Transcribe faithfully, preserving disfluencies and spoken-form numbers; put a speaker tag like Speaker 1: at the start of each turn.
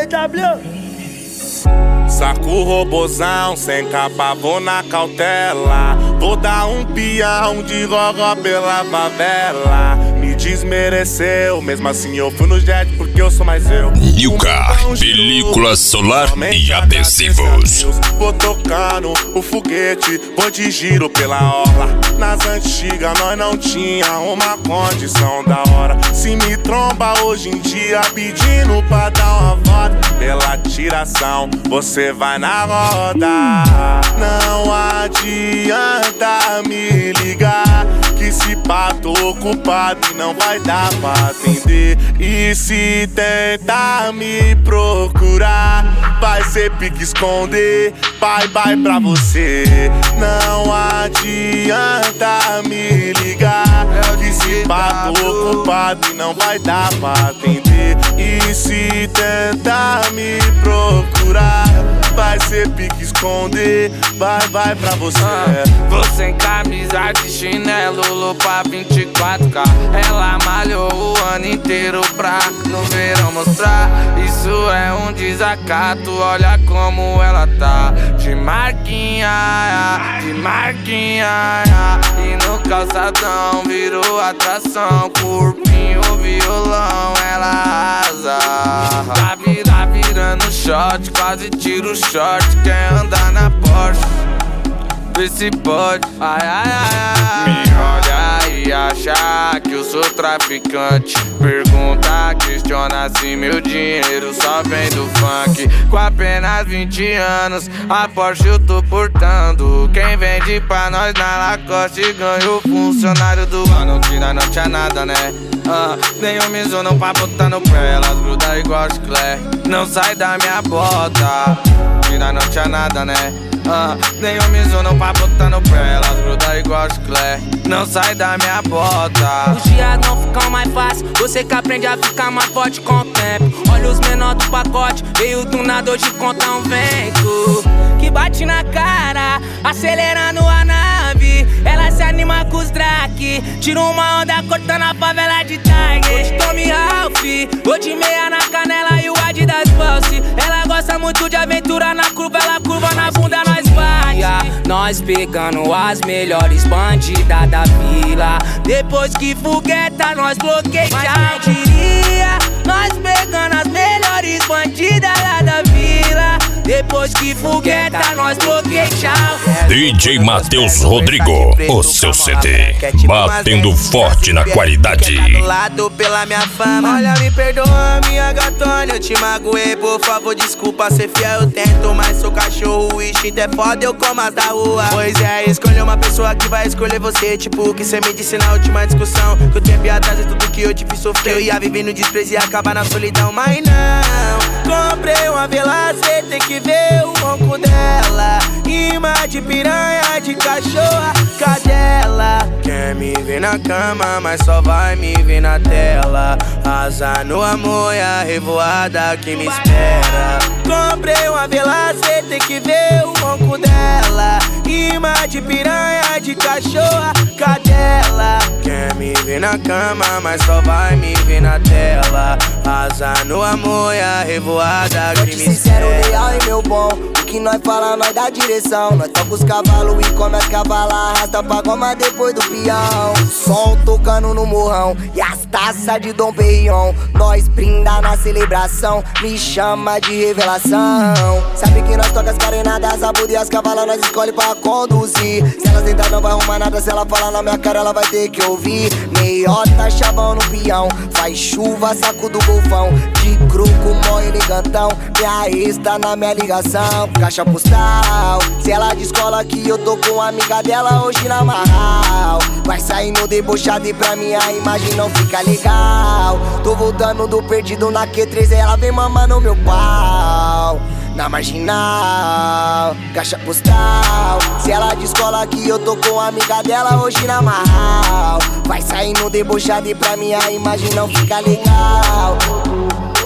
Speaker 1: W.
Speaker 2: Saco robozão, sem capa, vou na cautela. Vou dar um peão de gogó pela favela. Me desmereceu, mesmo assim eu fui no jet porque eu sou mais eu.
Speaker 3: Milka, película solar e adesivos.
Speaker 2: Vou tocando o foguete, vou de giro pela orla. Nas antigas nós não tinha uma condição da hora. Se me tromba hoje em dia pedindo pra dar uma volta, pela tiração você vai na roda. Não adianta me ligar, que se pá tô ocupado e não vai dar pra atender. E se tentar me procurar, vai ser pique esconder. Bye bye pra você. Não adianta me ligar, que se pá tô ocupado e não vai dar pra atender. E se tentar me procurar, vai ser pique esconder. Bye bye pra você.
Speaker 4: uh, Vou sem camisa de chinelo, lupa vinte e quatro K. Ela malhou o ano inteiro pra no verão mostrar. Isso é um desacato, olha como ela tá. De marquinha, de marquinha. E no calçadão virou atração. Corpinho, violão, ela arrasa. Tá, vir, tá virando shot, quase tiro o short. Quer andar na Porsche, vê se pode. Ai, ai, ai, ai. Me olha e acha que eu sou traficante. Pergunta, questiona se meu dinheiro só vem do funk. Com apenas vinte anos, a Porsche eu tô portando. Quem vende pra nós na Lacoste ganhou funcionário do ano. Tira não tinha nada, né? Uh, nem um Mizuno pra botar no pé. Elas grudam igual chiclete, não sai da minha bota. Tira não tinha nada, né? Uh, nem um Mizuno pra botar no pé. Elas grudam igual chiclete, não sai da minha bota.
Speaker 5: Os dias não ficam mais fácil, você que aprende a ficar mais forte com o tempo. Olha os menor do pacote, veio do nada hoje conta um vento que bate na cara, acelerando a nave. Ela se anima com os drag, tira uma onda cortando a favela de Target. Tommy Ralph, vou de meia na canela e o Adidas Pulse. Ela gosta muito de aventura na curva, ela curva na bunda, nós bate. Nós pegando as melhores bandidas da vila. Depois que fogueta, nós bloqueia. Mas quem diria, nós pegando as melhores bandidas lá da vila. Depois que fogueta, nós bloqueia.
Speaker 3: D J Matheus Rodrigo, o seu C D, batendo forte na qualidade.
Speaker 6: Lado pela minha fama. Olha, me perdoa, minha gatona, eu te magoei, por favor, desculpa. Ser fiel eu tento, mas sou cachorro, o instinto é foda, eu como as da rua. Pois é, escolher uma pessoa que vai escolher você. Tipo o que cê me disse na última discussão, que o tempo ia atrás é tudo que eu te fiz sofrer. Eu ia viver no desprezo e acabar na solidão. Mas não, comprei uma vela, cê tem que ver o ronco dela. Rima de piranha, de cachorra, cadela. Quer me ver na cama, mas só vai me ver na tela. Asa no amor e a revoada que me espera. Comprei uma vela, cê tem que ver o ronco dela. Rima de piranha, de cachorra, cadela. Quer me ver na cama, mas só vai me ver na tela. Asa no amor e a revoada que me espera.
Speaker 7: Sincero, leal e meu bom, o que nós fala, nós dá direção. Nós toca os cavalos e come as cavalas, arrasta pra goma depois do peão. Som tocando no morrão e as taças de Dom Perignon. Nós brinda na celebração, me chama de revelação. Sabe que nós toca as carenadas, a buda e as cavalas nós escolhe pra conduzir. Se elas tentar não vai arrumar nada, se ela falar na minha cara ela vai ter que ouvir. Meiota, chavão no peão, faz chuva, saco do golfão. De grupo, mó elegantão, minha ex tá na minha ligação. Caixa postal, se ela descola que eu tô com a amiga dela hoje na marral. Vai saindo debochado e pra minha imagem não fica legal. Tô voltando do perdido na Q três, ela vem mamando meu pau. Na marginal, caixa postal, se ela descola que eu tô com a amiga dela hoje na marral. Vai saindo debochado e pra minha imagem não fica legal.